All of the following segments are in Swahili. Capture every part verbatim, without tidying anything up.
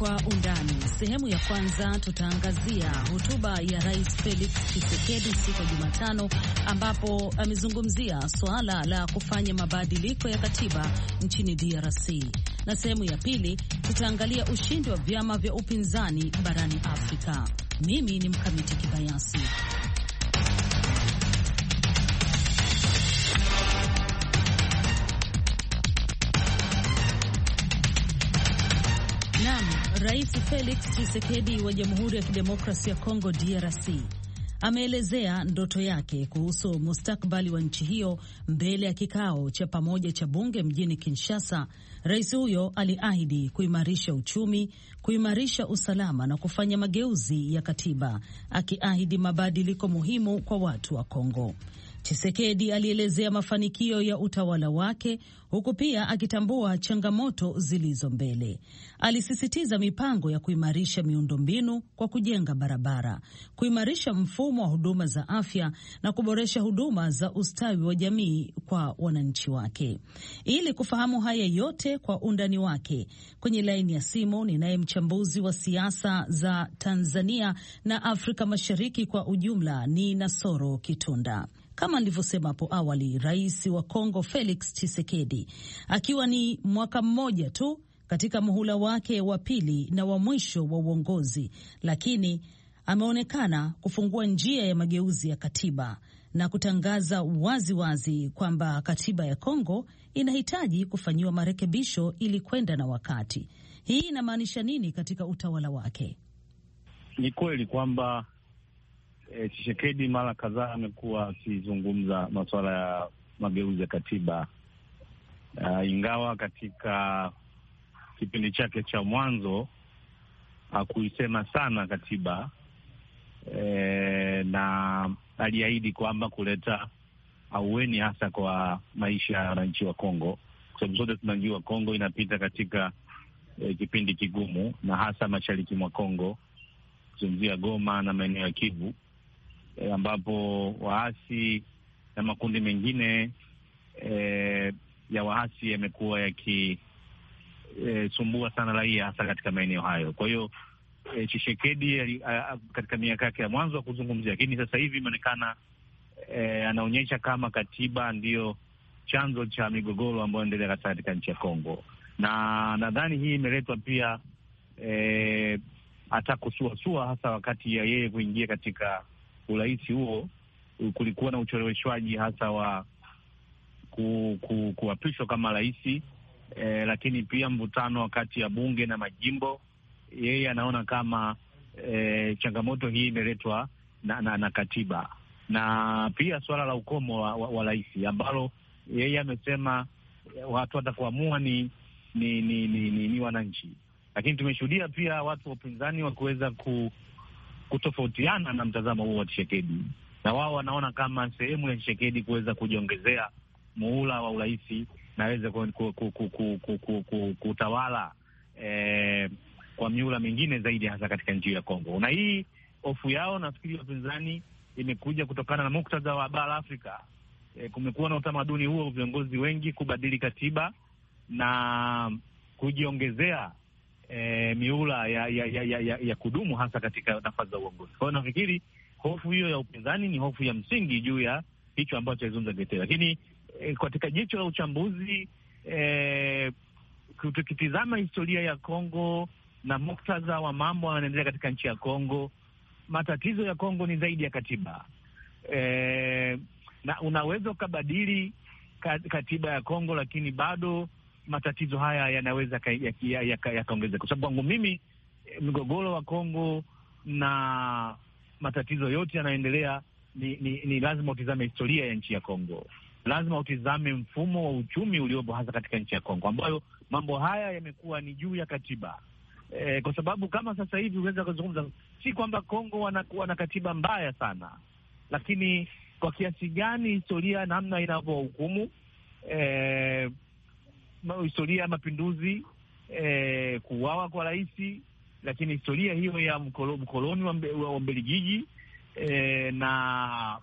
Kwa undani. Sehemu ya kwanza tutaangazia hotuba ya Rais Felix Tshisekedi siku ya Jumatano ambapo amezungumzia suala la kufanya mabadiliko ya katiba nchini D R C. Na sehemu ya pili tutaangalia ushindi wa vyama vya upinzani barani Afrika. Mimi ni Mkamiti Kibayasi. Rais Felix Tshisekedi wa Jamhuri ya Kidemokrasia ya Kongo D R C ameelezea ndoto yake kuhusu mustakabali wa nchi hiyo mbele ya kikao cha pamoja cha bunge mjini Kinshasa. Rais huyo aliahidi kuimarisha uchumi, kuimarisha usalama na kufanya mageuzi ya katiba, akiahidi mabadiliko muhimu kwa watu wa Kongo. Tshisekedi alielezea mafanikio ya utawala wake huku pia akitambua changamoto zilizo mbele. Alisisitiza mipango ya kuimarisha miundombinu kwa kujenga barabara, kuimarisha mfumo wa huduma za afya na kuboresha huduma za ustawi wa jamii kwa wananchi wake. Ili kufahamu haya yote kwa undani wake, kwenye laini ya simu ninaye mchambuzi wa siasa za Tanzania na Afrika Mashariki kwa ujumla, ni Nasoro Kitunda. Kama nilivyosema hapo awali, rais wa Kongo Felix Tshisekedi akiwa ni mwaka mmoja tu katika muhula wake wa pili na wa mwisho wa uongozi, lakini ameonekana kufungua njia ya mageuzi ya katiba na kutangaza wazi wazi kwamba katiba ya Kongo inahitaji kufanyiwa marekebisho ili kwenda na wakati. Hii inamaanisha nini katika utawala wake? Ni kweli kwamba E, Tshisekedi mara kadhaa amekuwa akizungumza masuala ya mageuzi ya katiba. Uh, ingawa katika kipindi chake cha mwanzo hakuisema sana katiba, e, na aliahidi kwamba kuleta ahueni hasa kwa maisha ya wananchi wa Kongo, kwa sababu sote tunajua Kongo inapita katika e, kipindi kigumu, na hasa mashariki mwa Kongo, kuzungumzia Goma na maeneo ya Kivu, E, ambapo waasi na makundi mengine e, ya waasi yamekuwa yakisumbua e, sana raia hasa katika maeneo hayo. Kwa hiyo e, Tshisekedi katika miaka yake ya mwanzo wa kuzungumzia, lakini sasa hivi imeonekana e, anaonyesha kama katiba ndiyo chanzo cha migogoro ambayo inaendelea katika nchi ya Kongo, na nadhani hii imeletwa pia e, hata kusuasua, hasa wakati ya yeye kuingia katika urais huo. Kulikuwa na ucheleweshwaji hasa wa ku, ku, kuapishwa kama rais, e, lakini pia mvutano kati ya bunge na majimbo. Yeye anaona kama e, changamoto hii imeletwa na, na, na katiba, na pia suala la ukomo wa, wa, wa rais ambalo yeye amesema watu watakuamua ni ni ni, ni, ni, ni wananchi. Lakini tumeshuhudia pia watu wa upinzani wakiweza ku kutofautiana na mtazamo huo wa Tshisekedi, na wao wanaona kama sehemu ya Tshisekedi kuweza kujiongezea muhula wa urais na aweze kutawala eh, kwa miula mingine zaidi, hasa katika nchi ya Kongo. Na hii hofu yao, nafikiri wapinzani, imekuja kutokana na muktadha wa bara Afrika. E, kumekuwa na utamaduni huo, viongozi wengi kubadili katiba na kujiongezea E, miula ya ya, ya, ya ya kudumu hasa katika nafasi za uongozi. Kwa hiyo nafikiri hofu hiyo ya upinzani ni hofu ya msingi juu ya hicho ambacho alizungumza Gete. Lakini e, katika jicho la uchambuzi, e, tukitizama historia ya Kongo na muktadha wa mambo yanaendelea katika nchi ya Kongo, matatizo ya Kongo ni zaidi ya katiba. E, na unaweza ukabadili katiba ya Kongo, lakini bado matatizo haya yanaweza yakaongezeka yaka, yaka, kwa sababu kwangu mimi mgogoro wa Kongo na matatizo yote yanayoendelea ni, ni, ni lazima utizame historia ya nchi ya Kongo, lazima utizame mfumo wa uchumi uliopo hasa katika nchi ya Kongo, ambayo mambo haya yamekuwa ni juu ya katiba. E, kwa sababu kama sasa hivi unaweza kuzungumza, si kwamba Kongo wana, wana katiba mbaya sana, lakini kwa kiasi gani historia namna inavyohukumu e, historia ya mapinduzi, eh, kuuawa kwa rais, lakini historia hiyo ya mkolo, mkoloni wa, mbe, wa Ubelgiji, eh, na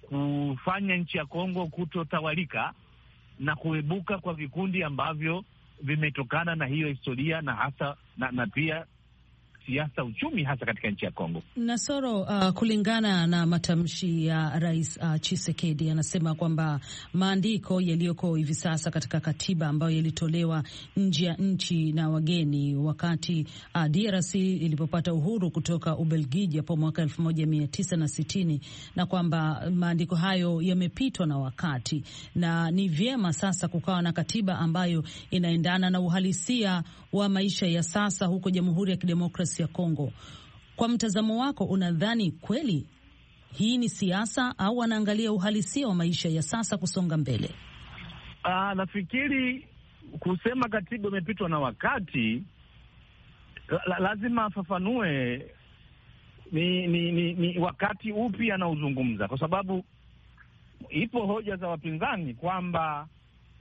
kufanya nchi ya Kongo kutotawalika na kuibuka kwa vikundi ambavyo vimetokana na hiyo historia na hasa na, na pia siasa, uchumi hasa katika nchi ya Kongo. Nasoro, uh, kulingana na matamshi ya Rais uh, Tshisekedi, anasema kwamba maandiko yaliyoko hivi sasa katika katiba ambayo yalitolewa nje ya nchi na wageni wakati uh, D R C ilipopata uhuru kutoka Ubelgiji hapo mwaka elfu moja mia tisa na sitini, na kwamba maandiko hayo yamepitwa na wakati na ni vyema sasa kukawa na katiba ambayo inaendana na uhalisia wa maisha ya sasa huko Jamhuri ya Kidemokrasia ya Kongo. Kwa mtazamo wako, unadhani kweli hii ni siasa au wanaangalia uhalisia wa maisha ya sasa kusonga mbele? Ah, nafikiri kusema katiba imepitwa na wakati, la, lazima afafanue ni, ni, ni, ni wakati upi anauzungumza, kwa sababu ipo hoja za wapinzani kwamba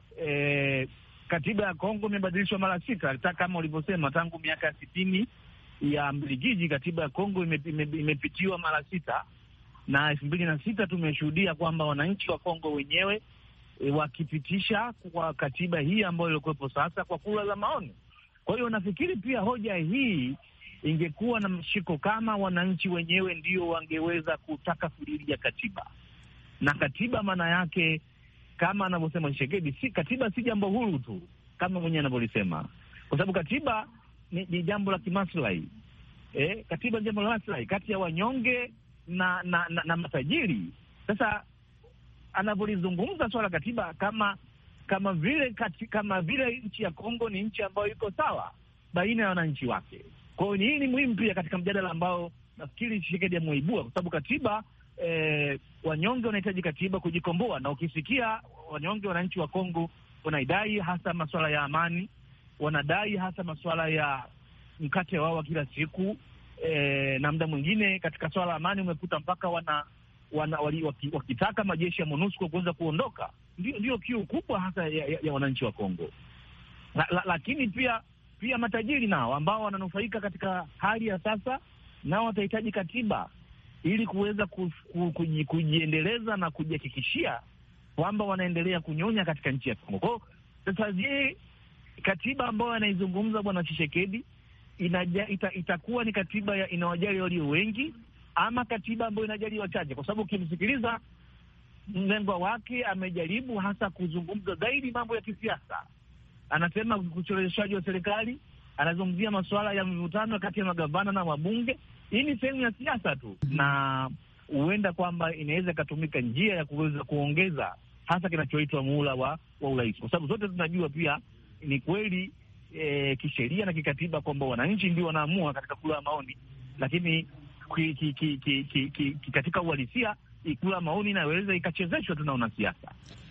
eh, katiba ya Kongo imebadilishwa mara sita. Hata kama ulivyosema, tangu miaka ya sitini ya Mbelgiji katiba ya Kongo imepitiwa ime, ime mara sita, na elfu mbili na sita tumeshuhudia kwamba wananchi wa Kongo wenyewe e, wakipitisha kwa katiba hii ambayo ilikuwepo sasa kwa kura za maoni. Kwa hiyo nafikiri pia hoja hii ingekuwa na mshiko kama wananchi wenyewe ndio wangeweza kutaka kulilia katiba, na katiba maana yake kama anavyosema Tshisekedi, si katiba si jambo huru tu kama mwenyewe anavyolisema, kwa sababu katiba ni, ni jambo la kimaslahi. Eh, katiba ni jambo la maslahi kati ya wanyonge na na, na, na matajiri. Sasa anavyolizungumza swala katiba kama kama vile kati, kama vile nchi ya Kongo ni nchi ambayo iko sawa baina ya wananchi wake. Kwa hiyo hii ni muhimu pia katika mjadala ambao nafikiri Tshisekedi ameibua, kwa sababu katiba eh, wanyonge wanahitaji katiba kujikomboa, na ukisikia wanyonge, wananchi wa Kongo wanaidai hasa masuala ya amani, wanadai hasa masuala ya mkate wao wa kila siku, e, na muda mwingine katika swala la amani umekuta mpaka wana, wana wali, waki, wakitaka majeshi ya MONUSCO kuanza kuondoka. Ndio, ndio kiu kubwa hasa ya, ya, ya wananchi wa Kongo. La, la, lakini pia pia matajiri nao ambao wananufaika katika hali ya sasa, nao watahitaji katiba ili kuweza ku, ku, kuji, kujiendeleza na kujihakikishia kwamba wanaendelea kunyonya katika nchi ya Kongo. Kwa hiyo sasa, je, katiba ambayo anaizungumza Bwana Tshisekedi inaja, ita, itakuwa ni katiba ya inawajali walio wengi ama katiba ambayo inajali wachache? Kwa sababu ukimsikiliza mlengwa wake amejaribu hasa kuzungumza zaidi mambo ya kisiasa. Anasema kucheleweshaji wa serikali, anazungumzia masuala ya mivutano kati ya magavana na wabunge. Hii ni sehemu ya siasa tu, na huenda kwamba inaweza ikatumika njia ya kuweza kuongeza hasa kinachoitwa muhula wa, wa urais, kwa sababu zote tunajua pia ni kweli e, kisheria na kikatiba kwamba wananchi ndio wanaamua katika kura ya maoni, lakini ki, ki, ki, ki, ki, ki, ki, katika uhalisia kura ya maoni inaweza ikachezeshwa tu na wanasiasa.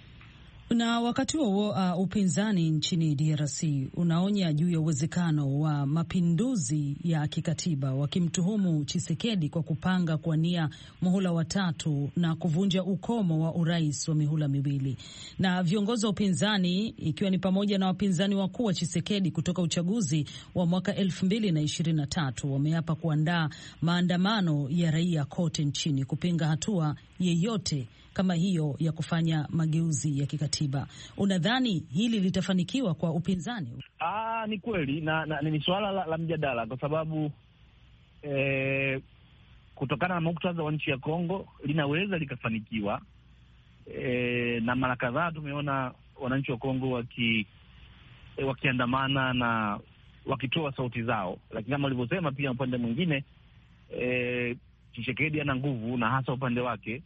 Na wakati huo uh, upinzani nchini D R C unaonya juu ya uwezekano wa mapinduzi ya kikatiba, wakimtuhumu Tshisekedi kwa kupanga kuwania muhula wa tatu na kuvunja ukomo wa urais wa mihula miwili. Na viongozi wa upinzani, ikiwa ni pamoja na wapinzani wakuu wa Tshisekedi kutoka uchaguzi wa mwaka elfu mbili na ishirini na tatu, wameapa kuandaa maandamano ya raia kote nchini kupinga hatua yeyote kama hiyo ya kufanya mageuzi ya kikatiba. Unadhani hili litafanikiwa kwa upinzani? Ah, ni kweli na, na ni suala la, la mjadala, kwa sababu eh, kutokana na muktadha wa nchi ya Kongo linaweza likafanikiwa. Eh, na mara kadhaa tumeona wananchi wa Kongo waki eh, wakiandamana na wakitoa sauti zao, lakini kama walivyosema pia upande mwingine eh, Tshisekedi ana nguvu na hasa upande wake.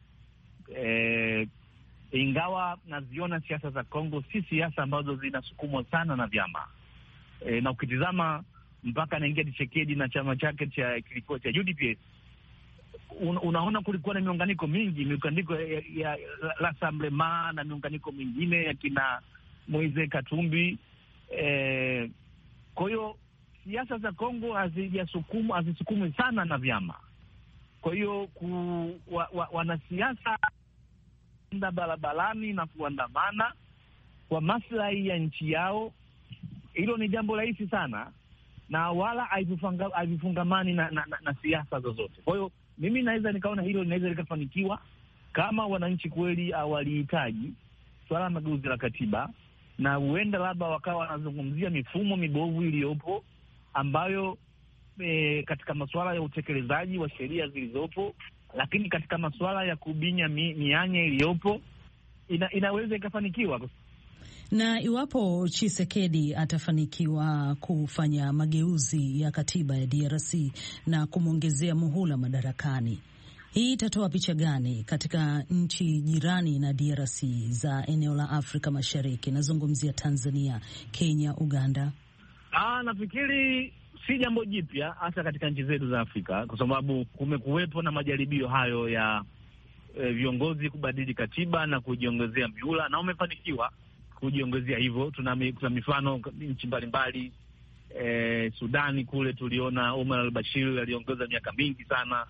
E, ingawa naziona siasa za Kongo si siasa ambazo zinasukumwa sana na vyama e, na ukitizama mpaka anaingia Tshisekedi na chama chake cha kilikuwa cha U D P S, un, unaona kulikuwa na miunganiko mingi, miunganiko ya, ya Rassemblement na miunganiko mingine ya kina Moise Katumbi. E, kwa hiyo siasa za Kongo hazijasukumwa hazisukumwi sana na vyama. Kwa hiyo wa, wa, wanasiasa enda barabarani na kuandamana kwa maslahi ya nchi yao, hilo ni jambo rahisi sana na wala haifungamani na, na, na, na siasa zozote. Kwa hiyo mimi naweza nikaona hilo linaweza likafanikiwa kama wananchi kweli hawalihitaji swala la mageuzi la katiba, na huenda labda wakawa wanazungumzia mifumo mibovu iliyopo ambayo e, katika masuala ya utekelezaji wa sheria zilizopo, lakini katika masuala ya kubinya mi, mianya iliyopo ina, inaweza ikafanikiwa. Na iwapo Tshisekedi atafanikiwa kufanya mageuzi ya katiba ya D R C na kumwongezea muhula madarakani, hii itatoa picha gani katika nchi jirani na D R C za eneo la Afrika Mashariki? Nazungumzia Tanzania, Kenya, Uganda. Ah, nafikiri si jambo jipya hasa katika nchi zetu za Afrika, kwa sababu kumekuwepo na majaribio hayo ya e, viongozi kubadili katiba na kujiongezea miula, na umefanikiwa kujiongezea hivyo. Tuna, tuna mifano nchi mbalimbali. E, Sudani kule tuliona Omar al-Bashir aliongeza miaka mingi sana.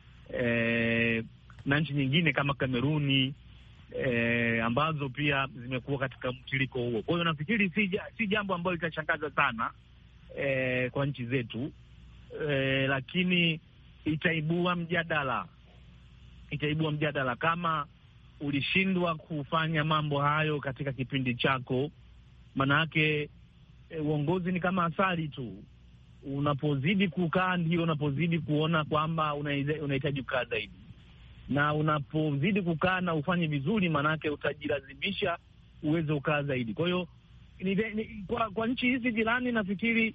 E, na nchi nyingine kama Kameruni e, ambazo pia zimekuwa katika mtiririko huo. Kwa hiyo nafikiri si, si jambo ambalo litashangaza sana e, kwa nchi zetu e, lakini itaibua mjadala, itaibua mjadala kama ulishindwa kufanya mambo hayo katika kipindi chako. Manake e, uongozi ni kama asali tu, unapozidi kukaa ndio unapozidi kuona kwamba unahitaji kukaa zaidi, na unapozidi kukaa na ufanye vizuri, manake utajilazimisha uweze kukaa zaidi. Kwa hiyo kwa, kwa nchi hizi jirani nafikiri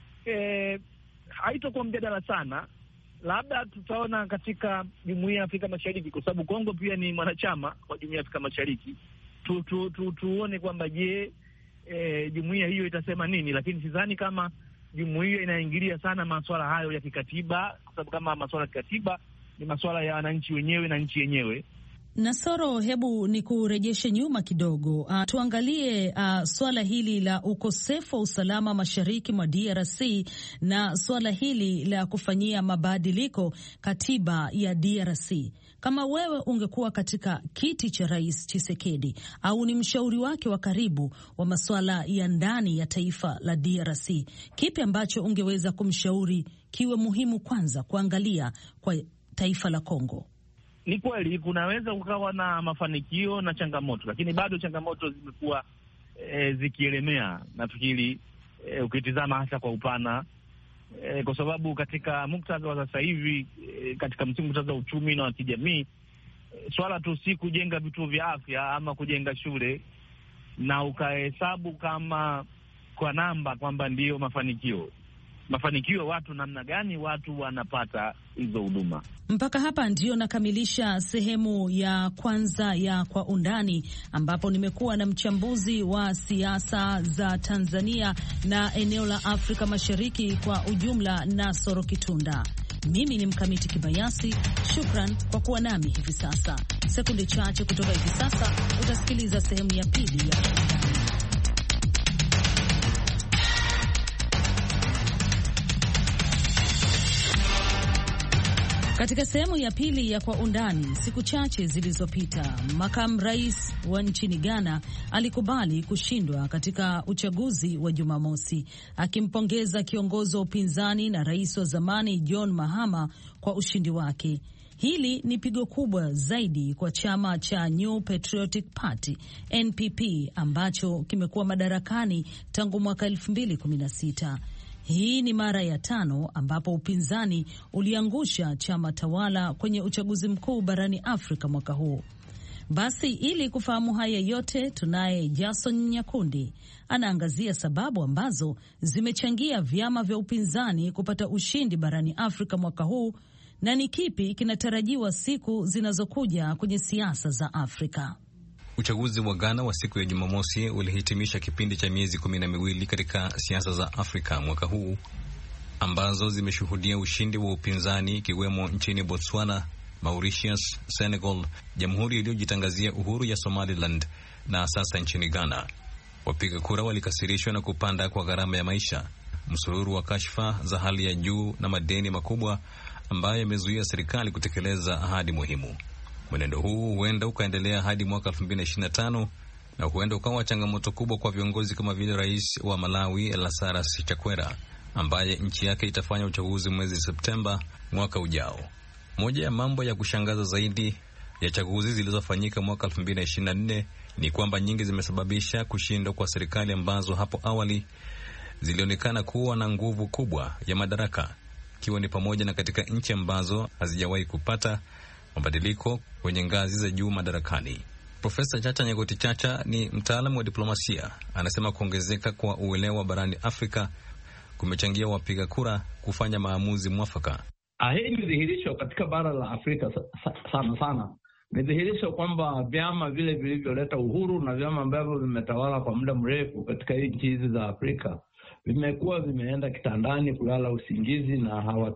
e, haitokuwa mjadala sana. Labda tutaona katika Jumuiya ya Afrika Mashariki, kwa sababu Kongo pia ni mwanachama wa Jumuiya ya Afrika Mashariki. Tu, tu, tu, tuone kwamba je, e, jumuiya hiyo itasema nini, lakini sidhani kama jumuiya inaingilia sana masuala hayo ya kikatiba, kwa sababu kama masuala ya kikatiba ni masuala ya wananchi wenyewe na nchi yenyewe. Nasoro, hebu ni kurejeshe nyuma kidogo. Uh, tuangalie uh, swala hili la ukosefu wa usalama mashariki mwa D R C na swala hili la kufanyia mabadiliko katiba ya D R C. Kama wewe ungekuwa katika kiti cha Rais Tshisekedi au ni mshauri wake wa karibu wa masuala ya ndani ya taifa la D R C, kipi ambacho ungeweza kumshauri kiwe muhimu kwanza kuangalia kwa taifa la Kongo? Ni kweli kunaweza kukawa na mafanikio na changamoto, lakini bado changamoto zimekuwa e, zikielemea. Nafikiri e, ukitizama hasa kwa upana e, kwa sababu katika muktadha wa sasa hivi e, katika muktadha wa uchumi na wa kijamii e, swala tu si kujenga vituo vya afya ama kujenga shule na ukahesabu kama kwa namba kwamba ndiyo mafanikio. Mafanikio watu namna gani watu wanapata hizo huduma. Mpaka hapa ndio nakamilisha sehemu ya kwanza ya Kwa Undani, ambapo nimekuwa na mchambuzi wa siasa za Tanzania na eneo la Afrika Mashariki kwa ujumla, Nasoro Kitunda. Mimi ni Mkamiti Kibayasi. Shukran kwa kuwa nami hivi sasa. Sekunde chache kutoka hivi sasa utasikiliza sehemu ya pili ya Kwa Undani. Katika sehemu ya pili ya Kwa Undani, siku chache zilizopita, makamu rais wa nchini Ghana alikubali kushindwa katika uchaguzi wa Jumamosi, akimpongeza kiongozi wa upinzani na rais wa zamani John Mahama kwa ushindi wake. Hili ni pigo kubwa zaidi kwa chama cha New Patriotic Party N P P ambacho kimekuwa madarakani tangu mwaka elfu mbili kumi na sita. Hii ni mara ya tano ambapo upinzani uliangusha chama tawala kwenye uchaguzi mkuu barani Afrika mwaka huu. Basi ili kufahamu haya yote, tunaye Jason Nyakundi, anaangazia sababu ambazo zimechangia vyama vya upinzani kupata ushindi barani Afrika mwaka huu na ni kipi kinatarajiwa siku zinazokuja kwenye siasa za Afrika. Uchaguzi wa Ghana wa siku ya Jumamosi ulihitimisha kipindi cha miezi kumi na miwili katika siasa za Afrika mwaka huu ambazo zimeshuhudia ushindi wa upinzani, ikiwemo nchini Botswana, Mauritius, Senegal, jamhuri iliyojitangazia uhuru ya Somaliland na sasa nchini Ghana. Wapiga kura walikasirishwa na kupanda kwa gharama ya maisha, msururu wa kashfa za hali ya juu na madeni makubwa ambayo yamezuia serikali kutekeleza ahadi muhimu. Mwenendo huu huenda ukaendelea hadi mwaka elfu mbili na ishirini na tano na huenda ukawa changamoto kubwa kwa viongozi kama vile rais wa Malawi Lazarus Chakwera ambaye nchi yake itafanya uchaguzi mwezi Septemba mwaka ujao. Moja ya mambo ya kushangaza zaidi ya chaguzi zilizofanyika mwaka elfu mbili na ishirini na nne ni kwamba nyingi zimesababisha kushindwa kwa serikali ambazo hapo awali zilionekana kuwa na nguvu kubwa ya madaraka, ikiwa ni pamoja na katika nchi ambazo hazijawahi kupata mabadiliko kwenye ngazi za juu madarakani. Profesa Chacha Nyegoti Chacha ni mtaalamu wa diplomasia. Anasema kuongezeka kwa uelewa barani Afrika kumechangia wapiga kura kufanya maamuzi mwafaka. Hii ni dhihirisho katika bara la Afrika sana sana. Ni dhihirisho kwamba vyama vile vilivyoleta uhuru na vyama ambavyo vimetawala kwa muda mrefu katika nchi hizi za Afrika vimekuwa vimeenda kitandani kulala usingizi na hawa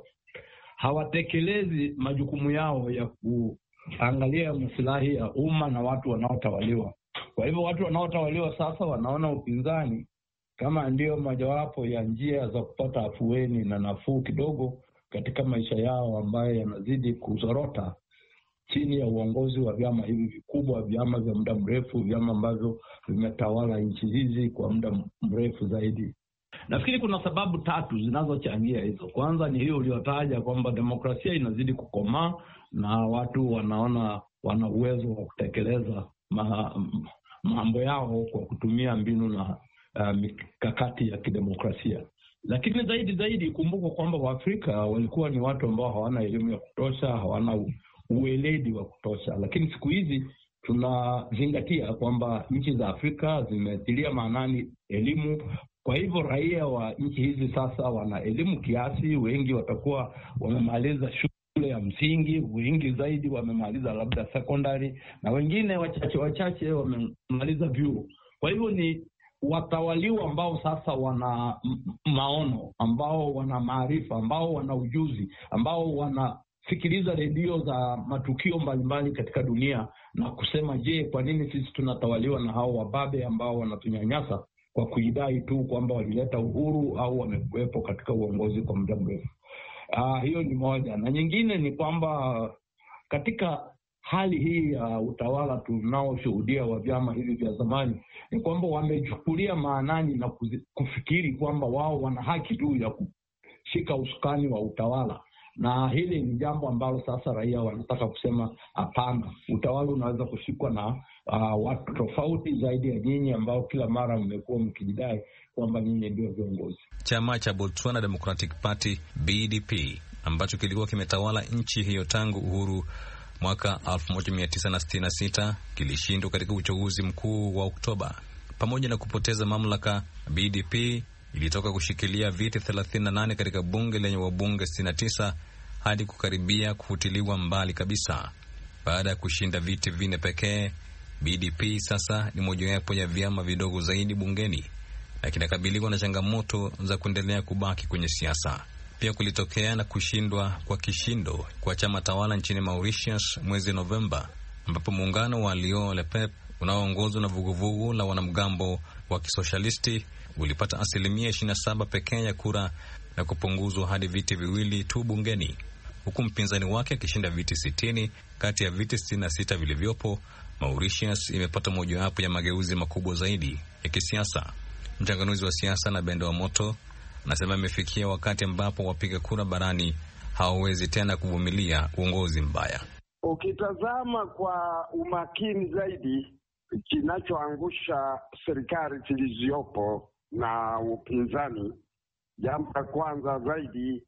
hawatekelezi majukumu yao ya kuangalia maslahi ya umma na watu wanaotawaliwa. Kwa hivyo watu wanaotawaliwa sasa wanaona upinzani kama ndio mojawapo ya njia za kupata afueni na nafuu kidogo katika maisha yao ambayo yanazidi kuzorota chini ya uongozi wa vyama hivi vikubwa, vyama vya muda mrefu, vyama ambavyo vimetawala nchi hizi kwa muda mrefu zaidi. Nafikiri kuna sababu tatu zinazochangia hizo. Kwanza ni hiyo uliyotaja kwamba demokrasia inazidi kukomaa na watu wanaona wana uwezo wa kutekeleza ma, mambo yao kwa kutumia mbinu na uh, mikakati ya kidemokrasia. Lakini zaidi zaidi kumbuka kwamba Waafrika walikuwa ni watu ambao hawana elimu ya kutosha, hawana ueledi wa kutosha. Lakini siku hizi tunazingatia kwamba nchi za Afrika zimetilia maanani elimu. Kwa hivyo raia wa nchi hizi sasa wana elimu kiasi, wengi watakuwa wamemaliza shule ya msingi, wengi zaidi wamemaliza labda secondary, na wengine wachache wachache wamemaliza vyuo. Kwa hivyo ni watawaliwa ambao sasa wana maono, ambao wana maarifa, ambao wana ujuzi, ambao wanafikiriza redio za matukio mbalimbali katika dunia na kusema, je, kwa nini sisi tunatawaliwa na hao wababe ambao wanatunyanyasa kwa kuidai tu kwamba walileta uhuru au wamekuwepo katika uongozi kwa muda mrefu. Uh, hiyo ni moja. Na nyingine ni kwamba katika hali hii ya uh, utawala tunaoshuhudia wa vyama hivi vya zamani ni kwamba wamechukulia maanani na kufikiri kwamba wao wana haki tu ya kushika usukani wa utawala. Na hili ni jambo ambalo sasa raia wanataka kusema hapana, utawala unaweza kushikwa na uh, watu tofauti zaidi ya nyinyi ambao kila mara mmekuwa mkijidai kwamba nyinyi ndio viongozi. Chama cha Botswana Democratic Party B D P ambacho kilikuwa kimetawala nchi hiyo tangu uhuru mwaka elfu moja mia tisa sitini na sita kilishindwa katika uchaguzi mkuu wa Oktoba. Pamoja na kupoteza mamlaka, B D P ilitoka kushikilia viti thelathini na nane katika bunge lenye wabunge sitini na tisa hadi kukaribia kufutiliwa mbali kabisa. Baada ya kushinda viti vinne pekee, B D P sasa ni mojawapo ya vyama vidogo zaidi bungeni na kinakabiliwa na changamoto za kuendelea kubaki kwenye siasa. Pia kulitokea na kushindwa kwa kishindo kwa chama tawala nchini Mauritius mwezi Novemba, ambapo muungano wa Leo Lepep unaoongozwa na vuguvugu la wanamgambo wa kisoshalisti ulipata asilimia ishirini na saba pekee ya kura na kupunguzwa hadi viti viwili tu bungeni, huku mpinzani wake akishinda viti sitini kati ya viti sitini na sita vilivyopo. Mauritius imepata mojawapo ya mageuzi makubwa zaidi ya kisiasa. Mchanganuzi wa siasa na Bendo wa Moto anasema imefikia wakati ambapo wapiga kura barani hawawezi tena kuvumilia uongozi mbaya. Ukitazama kwa umakini zaidi, kinachoangusha serikali zilizopo na upinzani, jambo la kwanza zaidi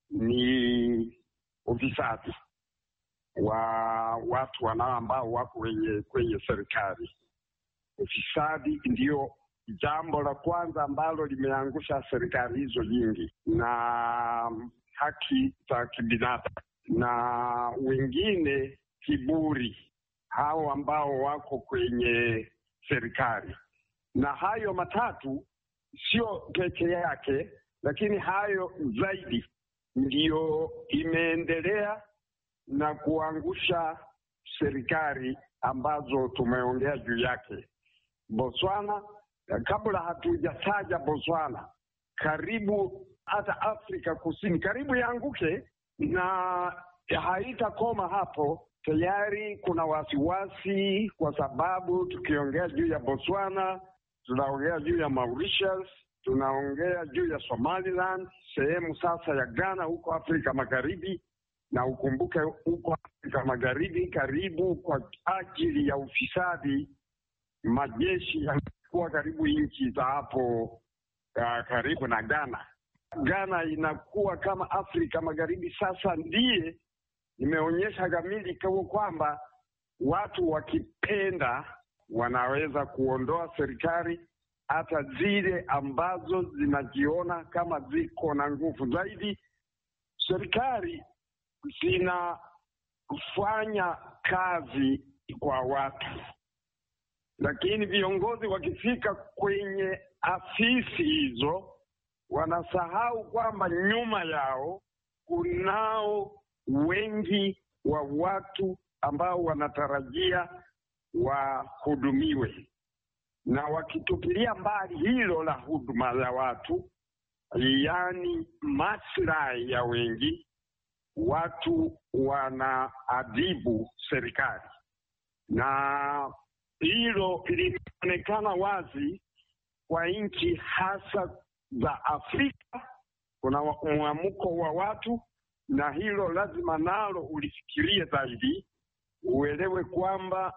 ni ufisadi wa watu wanao ambao wako kwenye kwenye serikali. Ufisadi ndio jambo la kwanza ambalo limeangusha serikali hizo nyingi, na haki za kibinadamu, na wengine kiburi, hao ambao wako kwenye serikali. Na hayo matatu sio peke yake, lakini hayo zaidi ndiyo imeendelea na kuangusha serikali ambazo tumeongea juu yake. Botswana, kabla hatujataja Botswana, karibu hata Afrika Kusini karibu yaanguke, na haitakoma hapo. Tayari kuna wasiwasi kwa sababu tukiongea juu ya Botswana, tunaongea juu ya Mauritius, tunaongea juu ya Somaliland, sehemu sasa ya Ghana huko Afrika Magharibi, na ukumbuke huko Afrika Magharibi karibu kwa ajili ya ufisadi majeshi yanakuwa karibu nchi za hapo uh, karibu na Ghana. Ghana inakuwa kama Afrika Magharibi sasa ndiye imeonyesha kamili kwa kwamba watu wakipenda wanaweza kuondoa serikali hata zile ambazo zinajiona kama ziko na nguvu zaidi. Serikali zinafanya kazi kwa watu, lakini viongozi wakifika kwenye afisi hizo wanasahau kwamba nyuma yao kunao wengi wa watu ambao wanatarajia wahudumiwe, na wakitupilia mbali hilo la huduma ya watu, yaani maslahi ya wengi, watu wanaadhibu serikali. Na hilo linaonekana wazi kwa nchi hasa za Afrika. Kuna mwamko wa watu, na hilo lazima nalo ulifikirie zaidi, uelewe kwamba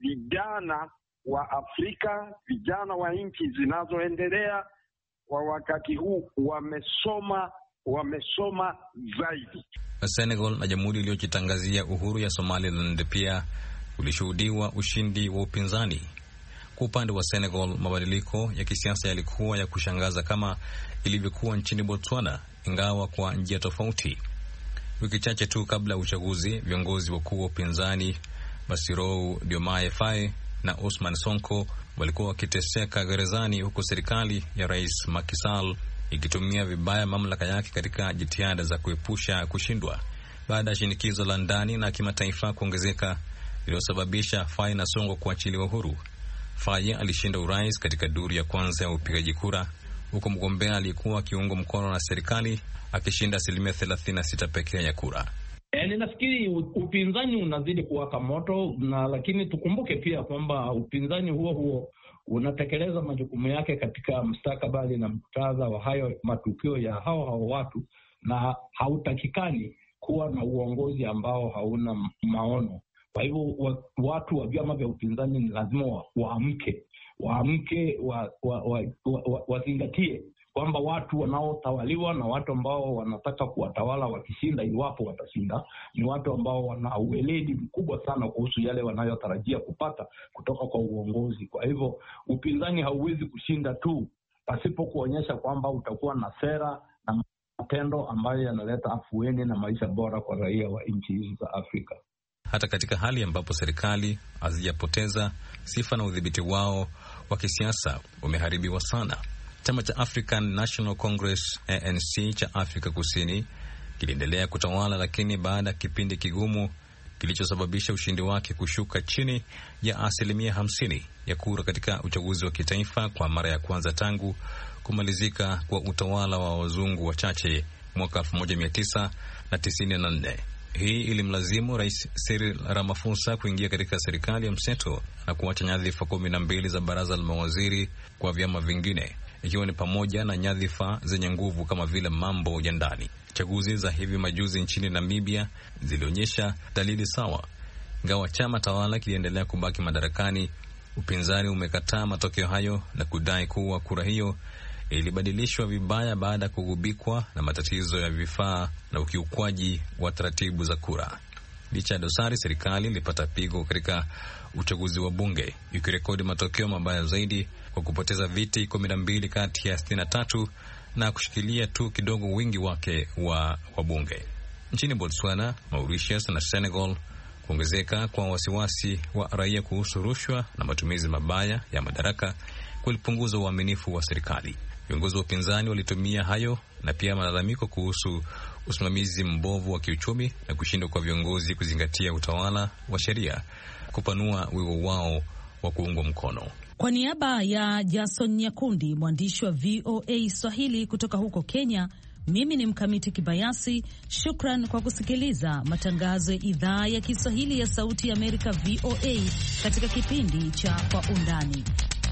vijana wa Afrika, vijana wa nchi zinazoendelea kwa wakati huu wamesoma, wamesoma zaidi. Senegal na jamhuri iliyojitangazia uhuru ya Somaliland pia ulishuhudiwa ushindi wa upinzani. Kwa upande wa Senegal, mabadiliko ya kisiasa yalikuwa ya kushangaza kama ilivyokuwa nchini Botswana, ingawa kwa njia tofauti. Wiki chache tu kabla ya uchaguzi, viongozi wakuu wa upinzani Bassirou Diomaye Faye na Ousmane Sonko walikuwa wakiteseka gerezani, huku serikali ya Rais Macky Sall ikitumia vibaya mamlaka yake katika jitihada za kuepusha kushindwa. Baada ya shinikizo la ndani na kimataifa kuongezeka lililosababisha Faye na Sonko kuachiliwa huru, Faye alishinda urais katika duru ya kwanza ya upigaji kura, huku mgombea aliyekuwa akiungwa mkono na serikali akishinda asilimia thelathini na sita pekee ya kura. E, ninafikiri upinzani unazidi kuwaka moto, na lakini tukumbuke pia kwamba upinzani huo huo unatekeleza majukumu yake katika mustakabali na muktadha wa hayo matukio ya hao hao watu, na hautakikani kuwa na uongozi ambao hauna maono. Kwa hivyo wa, watu wa vyama vya upinzani ni lazima waamke, waamke wa, wa, wa, wa, wa, wazingatie kwamba watu wanaotawaliwa na watu ambao wanataka kuwatawala wakishinda, iwapo watashinda, ni watu ambao wana uweledi mkubwa sana kuhusu yale wanayotarajia kupata kutoka kwa uongozi. Kwa hivyo upinzani hauwezi kushinda tu pasipo kuonyesha kwamba utakuwa na sera na matendo ambayo yanaleta afueni na maisha bora kwa raia wa nchi hizi za Afrika. Hata katika hali ambapo serikali hazijapoteza sifa na udhibiti wao wa kisiasa umeharibiwa sana. Chama cha African National Congress A N C cha Afrika Kusini kiliendelea kutawala, lakini baada ya kipindi kigumu kilichosababisha ushindi wake kushuka chini ya asilimia hamsini ya kura katika uchaguzi wa kitaifa kwa mara ya kwanza tangu kumalizika kwa utawala wa wazungu wachache mwaka elfu moja mia tisa tisini na nne. Hii ilimlazimu Rais Cyril Ramaphosa kuingia katika serikali ya mseto na kuacha nyadhifa kumi na mbili za baraza la mawaziri kwa vyama vingine, ikiwa ni pamoja na nyadhifa zenye nguvu kama vile mambo ya ndani. Chaguzi za hivi majuzi nchini Namibia zilionyesha dalili sawa. Ingawa chama tawala kiliendelea kubaki madarakani, upinzani umekataa matokeo hayo na kudai kuwa kura hiyo ilibadilishwa vibaya baada ya kugubikwa na matatizo ya vifaa na ukiukwaji wa taratibu za kura. Licha ya dosari, serikali ilipata pigo katika uchaguzi wa bunge, ikirekodi matokeo mabaya zaidi kwa kupoteza viti kumi na mbili kati ya sitini na tatu na kushikilia tu kidogo wingi wake wa wabunge. Nchini Botswana, Mauritius na Senegal, kuongezeka kwa wasiwasi wa raia kuhusu rushwa na matumizi mabaya ya madaraka kulipunguza uaminifu wa serikali. Viongozi wa upinzani walitumia hayo na pia malalamiko kuhusu usimamizi mbovu wa kiuchumi na kushindwa kwa viongozi kuzingatia utawala wa sheria kupanua wigo wao wa kuungwa mkono. Kwa niaba ya Jason Nyakundi, mwandishi wa V O A Swahili kutoka huko Kenya, mimi ni Mkamiti Kibayasi. Shukran kwa kusikiliza matangazo ya idhaa ya Kiswahili ya Sauti ya Amerika V O A katika kipindi cha Kwa Undani.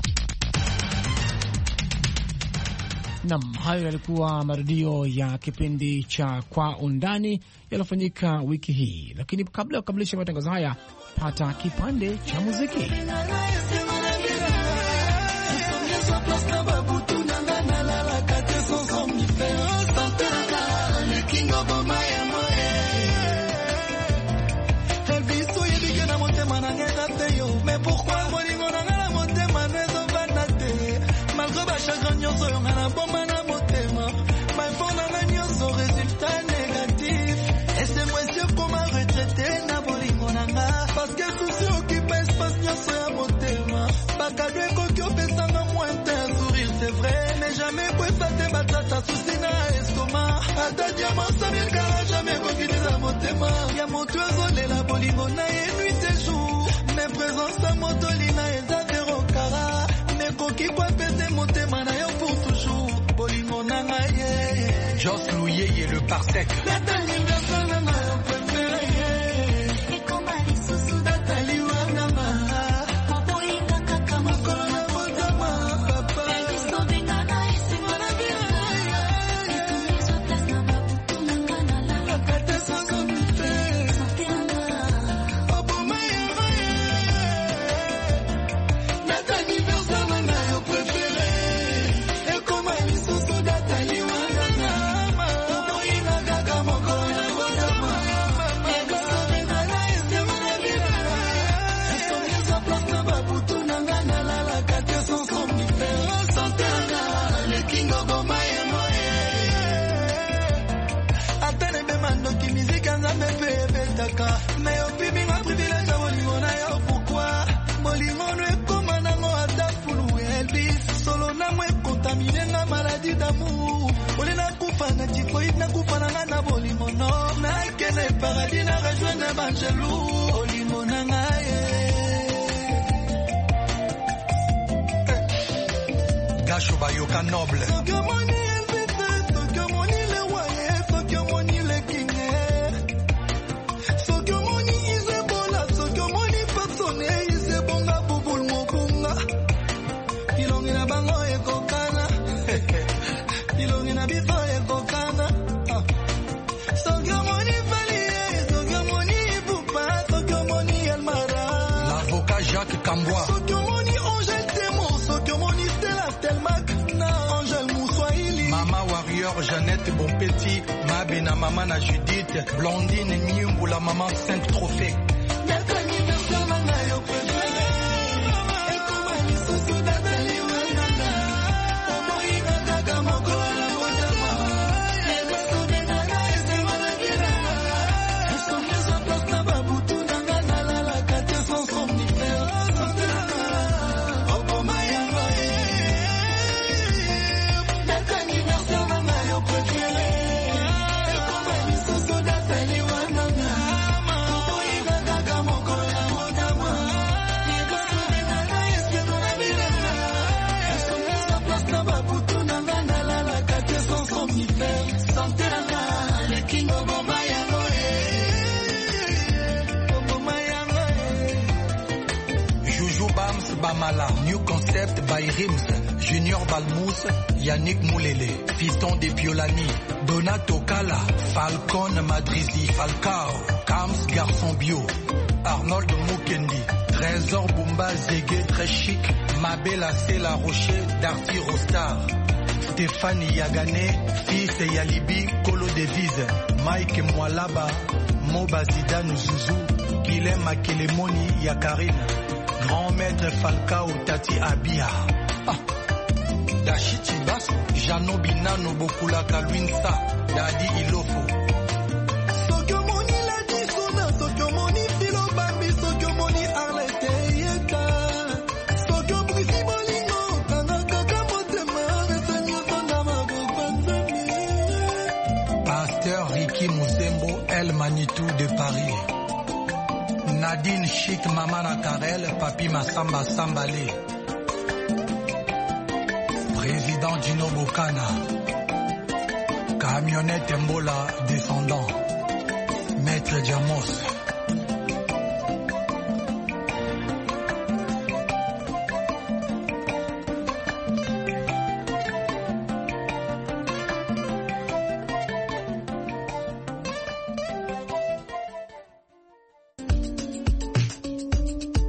Nam, hayo yalikuwa marudio ya kipindi cha Kwa Undani yaliyofanyika wiki hii, lakini kabla ya kukamilisha matangazo haya, pata kipande cha muziki. Ata diamant Samuel Kara jamais kokitisa motema. Ya moto azolela bolingo na ye nuit et jour. Mais présence à motolina eza zéro Kara. Mais koki kwa pete motema na yo pour toujours. Bolingo na nga ye. Joss Louyeye le parsec. Nathalie Versana na yo préféré. Ekoma lisusu Nathalie Wangama. Maboinga kaka makolo na botama. Papa. Ebiso bengana esengo na bina. Etumizo place na babutu na ngana la. Lakate sango mite. Sante anga. Oboma ya Nathalie Versana na yo préféré. Ekoma lisusu Nathalie Wangama. Maboinga kaka makolo na botama. Ebiso bengana esengo na bina. Etumizo place na babutu na ngana la. Lakate sango mite. Sante anga. Le king of Omaya moye. Atene bemando ki mizika nzambe pe betaka. Me opibi nga privilège bolingo na yo pourquoi? Bolingo no ekoma nango ata fulu Elvis. Solo na mwe contamine nga maladie d'amour. Oli na kufa na typhoïde na kufa na nga na bolingo no. Na kene paradis na rejoindre bangelou. Bolingo na nga ye. Gasho Bayoka noble. Tokyo money Elvis, Tokyo money le waye, Tokyo money le king. Tokyo money is Ebola, Tokyo money persone is Ebonga bubul mokunga. Ilongi na bango ekokana. Ilongi na biso ekokana. Ah. Tokyo money Valie, Tokyo money Bupa, Tokyo money Elmara. L'avocat Jacques Cambois. Tokyo money Angel Temo, Tokyo money Stella Telmac, na Angel Mouswahili. Mama Warrior Jeannette Bonpetit. Mabe na mama na Judith. Blondine Nyumbu la maman cinq trophées. Nathalie Versana na yo préféré. Ekoma lisusu Nathalie Wangama. Oboinga kaka mokolo na botama. Ebiso bengana esengo na bina. Esomiso place na babutu na nga nalalaka te sans somnifère. Oboma yango ye. Nathalie Versana na yo préféré. Ekoma lisusu Nathalie Wangama. Oboinga kaka mokolo na botama. Ebiso bengana esengo na bina. Esomiso place na babutu na nga nalalaka te sans somnifère. Sante na nga, le king Oboma yango ye. Oboma yango ye. Joujou Bams Bamala. New Concept by Rims. Junior Balmous. Yannick Moulele. Fiston de Piolani. Donato Kala. Falcon Madrizi Falcao. Kams Garçon Bio. Arnold Mukendi. Trésor Bumba Zégué très chic. Mabela Sela Rocher. Darty Rostar. Stéphanie Yagane. Fils Yalibi Kolo Devise. Mike Mwalaba. Moba Zidane Zouzou. Guilhem Makelemoni Yakarine. Grand maître Falcao Tati Abia. Ah. Dashiti Bas. Jano Binano Bokula Kalwinsa. Dadi Ilofo. Tokyo money la disona, Tokyo money filo bambi, Tokyo money arlete yeka. Tokyo brisi bolingo, kana kaka motema, resenyo sonda mabopanzami. Pasteur Ricky Moussembo, El Manitou de Paris. Nadine Chic Mamana Karel, Papi Massamba Sambale. Président Dino Bokana. Camionnette Mbola descendant. Maître Diamos.